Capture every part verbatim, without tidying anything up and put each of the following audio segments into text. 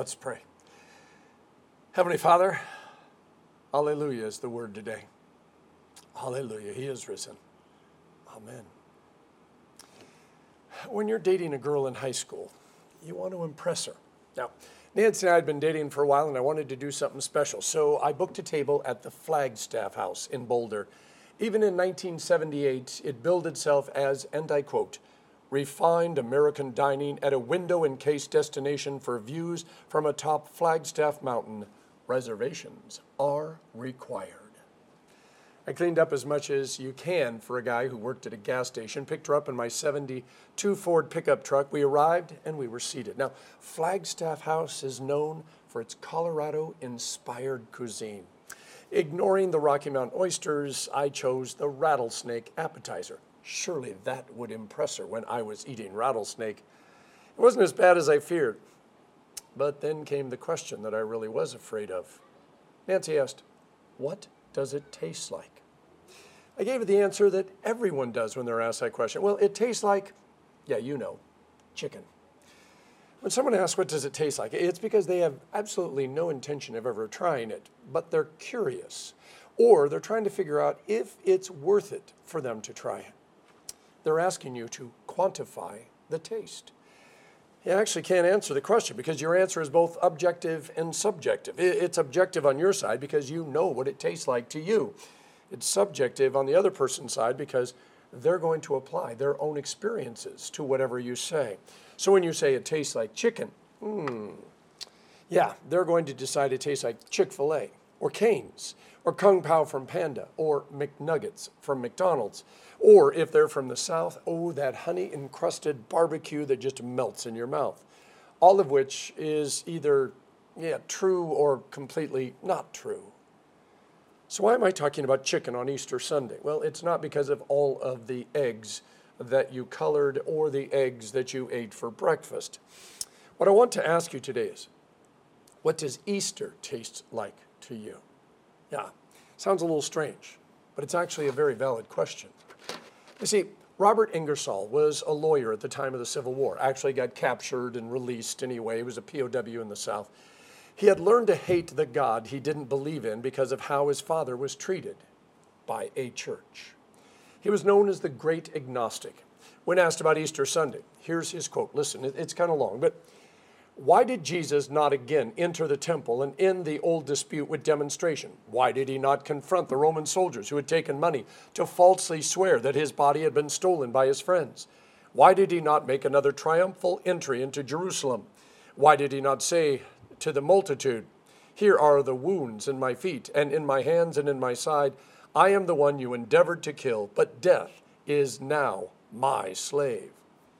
Let's pray. Heavenly Father, hallelujah is the word today. Hallelujah, he is risen. Amen. When you're dating a girl in high school, you want to impress her. Now, Nancy and I had been dating for a while, and I wanted to do something special. So I booked a table at the Flagstaff House in Boulder. Even in nineteen seventy-eight, it billed itself as, and I quote, refined American dining at a window-encased destination for views from atop Flagstaff Mountain. Reservations are required. I cleaned up as much as you can for a guy who worked at a gas station, picked her up in my seventy-two Ford pickup truck. We arrived and we were seated. Now, Flagstaff House is known for its Colorado-inspired cuisine. Ignoring the Rocky Mountain oysters, I chose the rattlesnake appetizer. Surely that would impress her when I was eating rattlesnake. It wasn't as bad as I feared. But then came the question that I really was afraid of. Nancy asked, "What does it taste like?" I gave her the answer that everyone does when they're asked that question. Well, it tastes like, yeah, you know, chicken. When someone asks what does it taste like, it's because they have absolutely no intention of ever trying it, but they're curious, or they're trying to figure out if it's worth it for them to try it. They're asking you to quantify the taste. You actually can't answer the question because your answer is both objective and subjective. It's objective on your side because you know what it tastes like to you. It's subjective on the other person's side because they're going to apply their own experiences to whatever you say. So when you say it tastes like chicken, hmm, yeah, they're going to decide it tastes like Chick-fil-A or Cane's or Kung Pao from Panda or McNuggets from McDonald's. Or if they're from the South, oh, that honey-encrusted barbecue that just melts in your mouth. All of which is either, yeah, true or completely not true. So why am I talking about chicken on Easter Sunday? Well, it's not because of all of the eggs that you colored or the eggs that you ate for breakfast. What I want to ask you today is, what does Easter taste like to you? Yeah, sounds a little strange, but it's actually a very valid question. You see, Robert Ingersoll was a lawyer at the time of the Civil War. Actually got captured and released anyway. He was a P O W in the South. He had learned to hate the God he didn't believe in because of how his father was treated by a church. He was known as the Great Agnostic. When asked about Easter Sunday, here's his quote. Listen, it's kind of long, but why did Jesus not again enter the temple and end the old dispute with demonstration? Why did he not confront the Roman soldiers who had taken money to falsely swear that his body had been stolen by his friends? Why did he not make another triumphal entry into Jerusalem? Why did he not say to the multitude, "Here are the wounds in my feet and in my hands and in my side. I am the one you endeavored to kill, but death is now my slave"?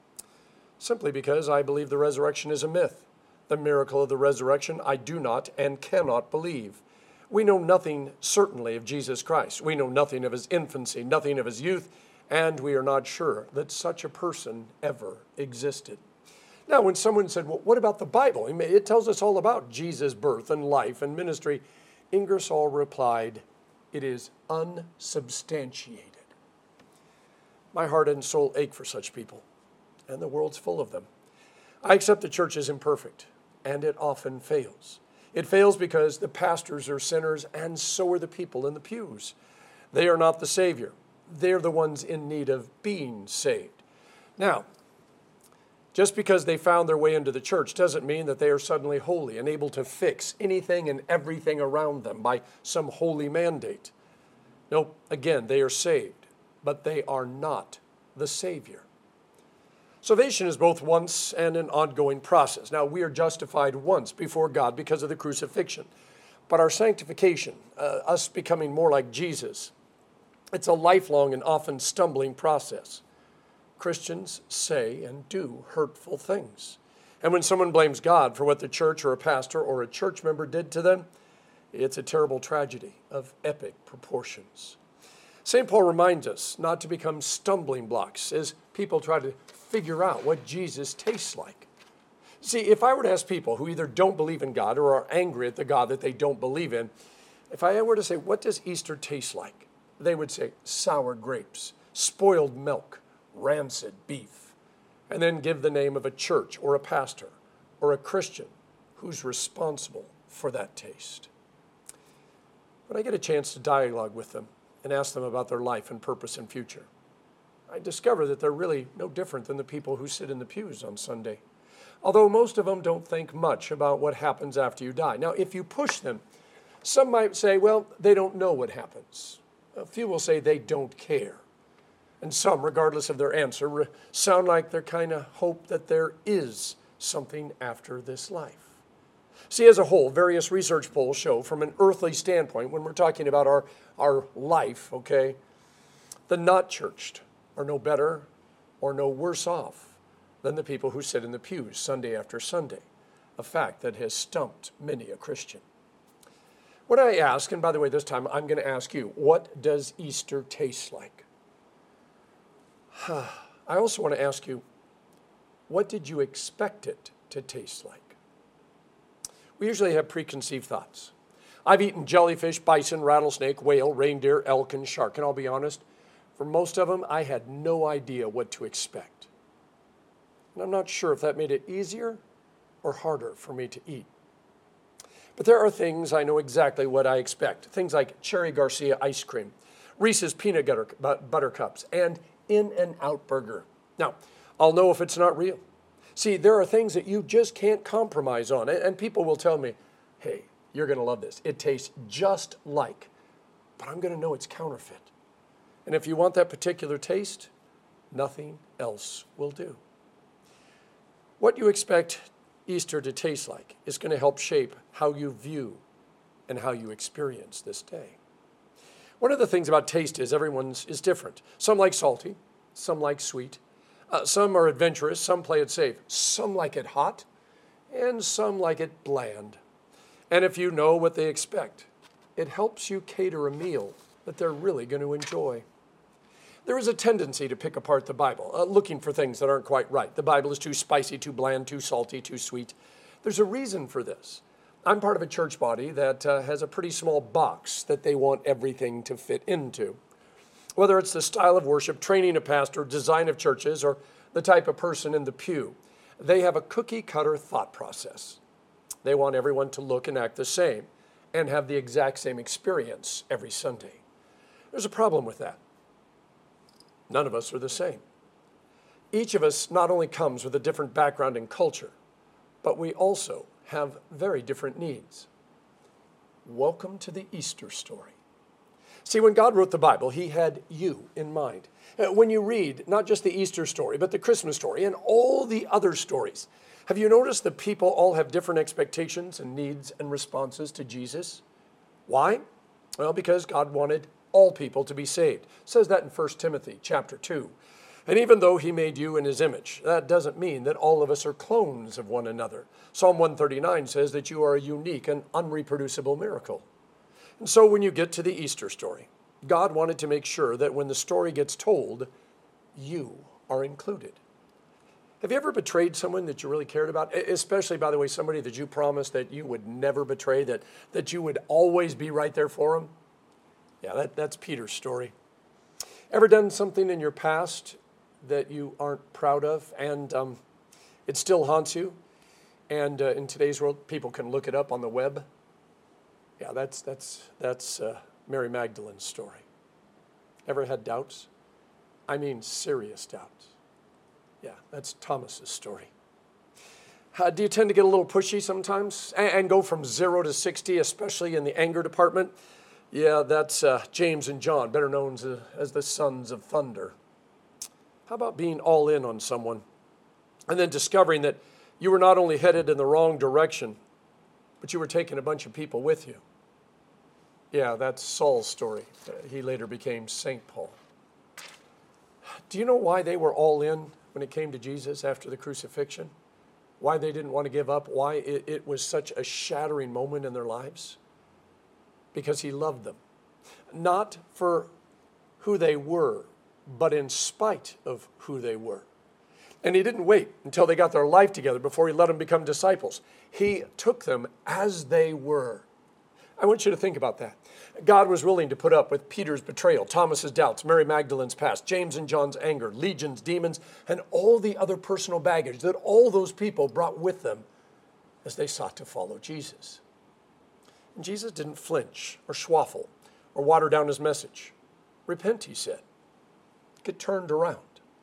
Simply because I believe the resurrection is a myth. The miracle of the resurrection I do not and cannot believe. We know nothing certainly of Jesus Christ. We know nothing of his infancy, nothing of his youth, and we are not sure that such a person ever existed. Now, when someone said, well, what about the Bible? It tells us all about Jesus' birth and life and ministry. Ingersoll replied, it is unsubstantiated. My heart and soul ache for such people, and the world's full of them. I accept the church is imperfect, and it often fails. It fails because the pastors are sinners, and so are the people in the pews. They are not the Savior. They're the ones in need of being saved. Now, just because they found their way into the church doesn't mean that they are suddenly holy and able to fix anything and everything around them by some holy mandate. Nope, again, they are saved, but they are not the Savior. Salvation is both once and an ongoing process. Now, we are justified once before God because of the crucifixion. But our sanctification, uh, us becoming more like Jesus, it's a lifelong and often stumbling process. Christians say and do hurtful things. And when someone blames God for what the church or a pastor or a church member did to them, it's a terrible tragedy of epic proportions. Saint Paul reminds us not to become stumbling blocks as people try to figure out what Jesus tastes like. See, if I were to ask people who either don't believe in God or are angry at the God that they don't believe in, if I were to say, what does Easter taste like? They would say sour grapes, spoiled milk, rancid beef, and then give the name of a church or a pastor or a Christian who's responsible for that taste. When I get a chance to dialogue with them and ask them about their life and purpose and future, I discover that they're really no different than the people who sit in the pews on Sunday, although most of them don't think much about what happens after you die. Now, if you push them, some might say, well, they don't know what happens. A few will say they don't care. And some, regardless of their answer, re- sound like they're kind of hope that there is something after this life. See, as a whole, various research polls show from an earthly standpoint, when we're talking about our, our life, okay, the not churched are no better or no worse off than the people who sit in the pews Sunday after Sunday, a fact that has stumped many a Christian. When I ask, and by the way, this time I'm going to ask you, what does Easter taste like? I also want to ask you, what did you expect it to taste like? We usually have preconceived thoughts. I've eaten jellyfish, bison, rattlesnake, whale, reindeer, elk, and shark, and I'll be honest, for most of them, I had no idea what to expect. And I'm not sure if that made it easier or harder for me to eat. But there are things I know exactly what I expect. Things like Cherry Garcia ice cream, Reese's peanut butter, butter cups, and In-N-Out burger. Now, I'll know if it's not real. See, there are things that you just can't compromise on. And people will tell me, hey, you're going to love this. It tastes just like, but I'm going to know it's counterfeit. And if you want that particular taste, nothing else will do. What you expect Easter to taste like is going to help shape how you view and how you experience this day. One of the things about taste is everyone's is different. Some like salty, some like sweet, uh, some are adventurous, some play it safe, some like it hot, and some like it bland. And if you know what they expect, it helps you cater a meal that they're really going to enjoy. There is a tendency to pick apart the Bible, uh, looking for things that aren't quite right. The Bible is too spicy, too bland, too salty, too sweet. There's a reason for this. I'm part of a church body that uh, has a pretty small box that they want everything to fit into. Whether it's the style of worship, training a pastor, design of churches, or the type of person in the pew, they have a cookie-cutter thought process. They want everyone to look and act the same and have the exact same experience every Sunday. There's a problem with that. None of us are the same. Each of us not only comes with a different background and culture, but we also have very different needs. Welcome to the Easter story. See, when God wrote the Bible, he had you in mind. When you read not just the Easter story, but the Christmas story and all the other stories, have you noticed that people all have different expectations and needs and responses to Jesus? Why? Well, because God wanted all people to be saved. It says that in First Timothy chapter two. And even though he made you in his image, that doesn't mean that all of us are clones of one another. Psalm one thirty-nine says that you are a unique and unreproducible miracle. And so when you get to the Easter story, God wanted to make sure that when the story gets told, you are included. Have you ever betrayed someone that you really cared about? Especially, by the way, somebody that you promised that you would never betray, that, that you would always be right there for them? Yeah, that, that's Peter's story. Ever done something in your past that you aren't proud of and um, it still haunts you? And uh, in today's world, people can look it up on the web. Yeah, that's, that's, that's uh, Mary Magdalene's story. Ever had doubts? I mean serious doubts. Yeah, that's Thomas's story. Uh, do you tend to get a little pushy sometimes and, and go from zero to sixty, especially in the anger department? Yeah, that's uh, James and John, better known as, uh, as the sons of thunder. How about being all in on someone and then discovering that you were not only headed in the wrong direction, but you were taking a bunch of people with you? Yeah, that's Saul's story. Uh, he later became Saint Paul. Do you know why they were all in when it came to Jesus after the crucifixion? Why they didn't want to give up? Why it, it was such a shattering moment in their lives? Because he loved them. Not for who they were, but in spite of who they were. And he didn't wait until they got their life together before he let them become disciples. He took them as they were. I want you to think about that. God was willing to put up with Peter's betrayal, Thomas's doubts, Mary Magdalene's past, James and John's anger, legions, demons, and all the other personal baggage that all those people brought with them as they sought to follow Jesus. And Jesus didn't flinch or schwaffle or water down his message. Repent, he said. Get turned around.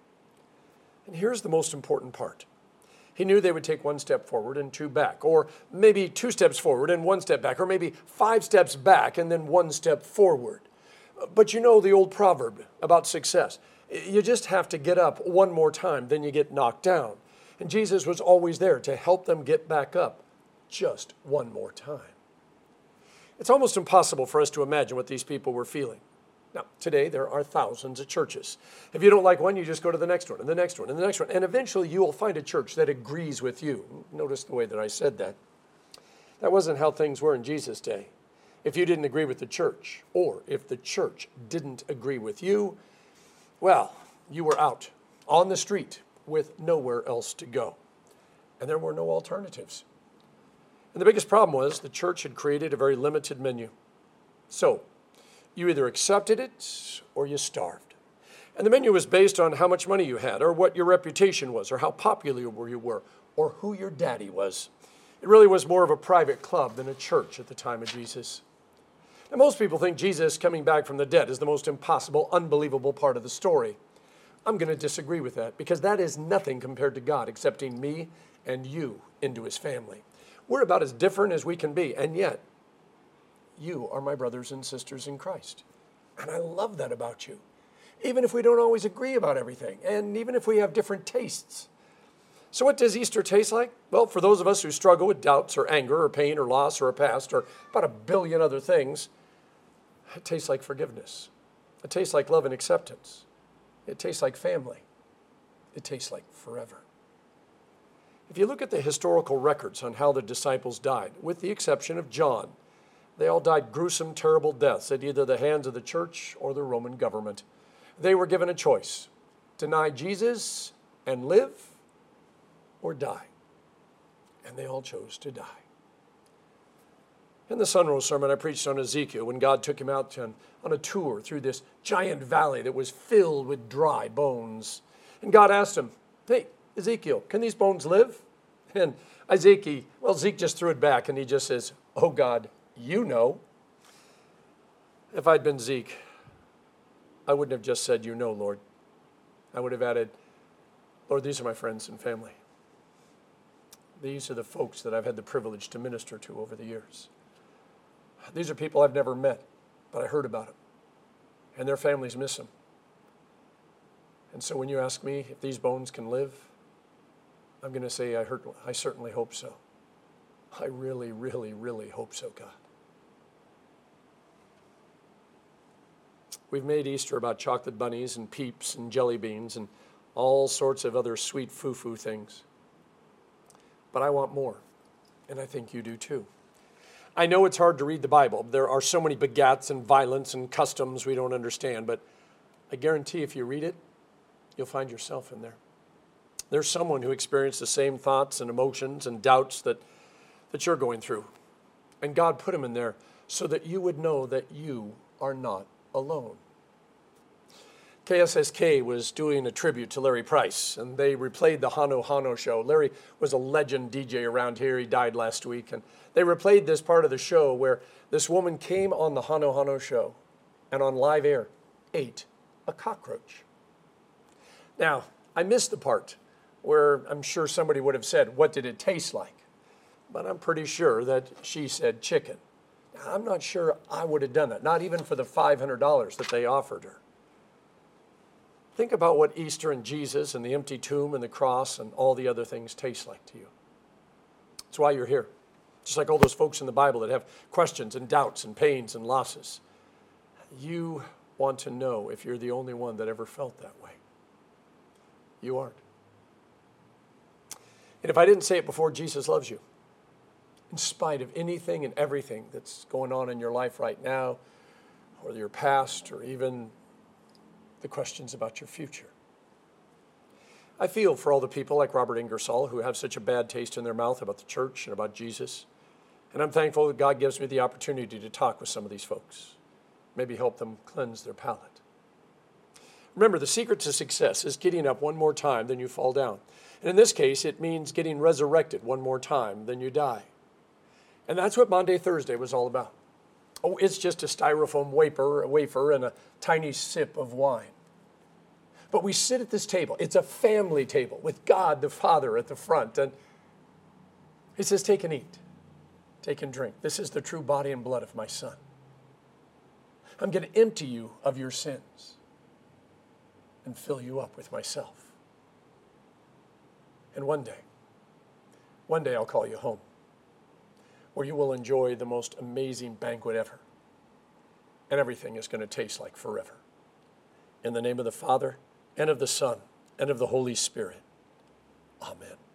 And here's the most important part. He knew they would take one step forward and two back, or maybe two steps forward and one step back, or maybe five steps back and then one step forward. But you know the old proverb about success. You just have to get up one more time, then you get knocked down. And Jesus was always there to help them get back up just one more time. It's almost impossible for us to imagine what these people were feeling. Now, today there are thousands of churches. If you don't like one, you just go to the next one, and the next one, and the next one. And eventually you will find a church that agrees with you. Notice the way that I said that. That wasn't how things were in Jesus' day. If you didn't agree with the church, or if the church didn't agree with you, well, you were out on the street with nowhere else to go. And there were no alternatives. And the biggest problem was the church had created a very limited menu. So, you either accepted it or you starved. And the menu was based on how much money you had, or what your reputation was, or how popular you were, or who your daddy was. It really was more of a private club than a church at the time of Jesus. Now, most people think Jesus coming back from the dead is the most impossible, unbelievable part of the story. I'm going to disagree with that, because that is nothing compared to God accepting me and you into his family. We're about as different as we can be, and yet you are my brothers and sisters in Christ. And I love that about you. Even if we don't always agree about everything, and even if we have different tastes. So what does Easter taste like? Well, for those of us who struggle with doubts or anger or pain or loss or a past or about a billion other things, it tastes like forgiveness. It tastes like love and acceptance. It tastes like family. It tastes like forever. If you look at the historical records on how the disciples died, with the exception of John, they all died gruesome, terrible deaths at either the hands of the church or the Roman government. They were given a choice: deny Jesus and live, or die. And they all chose to die. In the Sunrose sermon, I preached on Ezekiel when God took him out on, on a tour through this giant valley that was filled with dry bones. And God asked him, hey, Ezekiel, can these bones live? And Ezekiel, well, Zeke just threw it back and he just says, oh God, you know. If I'd been Zeke, I wouldn't have just said, you know, Lord. I would have added, Lord, these are my friends and family. These are the folks that I've had the privilege to minister to over the years. These are people I've never met, but I heard about them. And their families miss them. And so when you ask me if these bones can live, I'm going to say I, heard, I certainly hope so. I really, really, really hope so, God. We've made Easter about chocolate bunnies and peeps and jelly beans and all sorts of other sweet foo-foo things. But I want more, and I think you do too. I know it's hard to read the Bible. There are so many begats and violence and customs we don't understand, but I guarantee if you read it, you'll find yourself in there. There's someone who experienced the same thoughts and emotions and doubts that, that you're going through. And God put him in there so that you would know that you are not alone. K S S K was doing a tribute to Larry Price, and they replayed the Hano Hano show. Larry was a legend D J around here. He died last week, and they replayed this part of the show where this woman came on the Hano Hano show and on live air ate a cockroach. Now, I missed the part where I'm sure somebody would have said, what did it taste like? But I'm pretty sure that she said chicken. Now, I'm not sure I would have done that, not even for the five hundred dollars that they offered her. Think about what Easter and Jesus and the empty tomb and the cross and all the other things taste like to you. That's why you're here. Just like all those folks in the Bible that have questions and doubts and pains and losses. You want to know if you're the only one that ever felt that way. You aren't. And if I didn't say it before, Jesus loves you. In spite of anything and everything that's going on in your life right now, or your past, or even the questions about your future. I feel for all the people like Robert Ingersoll who have such a bad taste in their mouth about the church and about Jesus. And I'm thankful that God gives me the opportunity to talk with some of these folks. Maybe help them cleanse their palate. Remember, the secret to success is getting up one more time than you fall down. And in this case, it means getting resurrected one more time than you die. And that's what Maundy Thursday was all about. Oh, it's just a styrofoam wafer, a wafer and a tiny sip of wine. But we sit at this table. It's a family table with God the Father at the front. And he says, take and eat. Take and drink. This is the true body and blood of my Son. I'm going to empty you of your sins and fill you up with myself. And one day, one day I'll call you home, where you will enjoy the most amazing banquet ever. And everything is going to taste like forever. In the name of the Father, and of the Son, and of the Holy Spirit. Amen.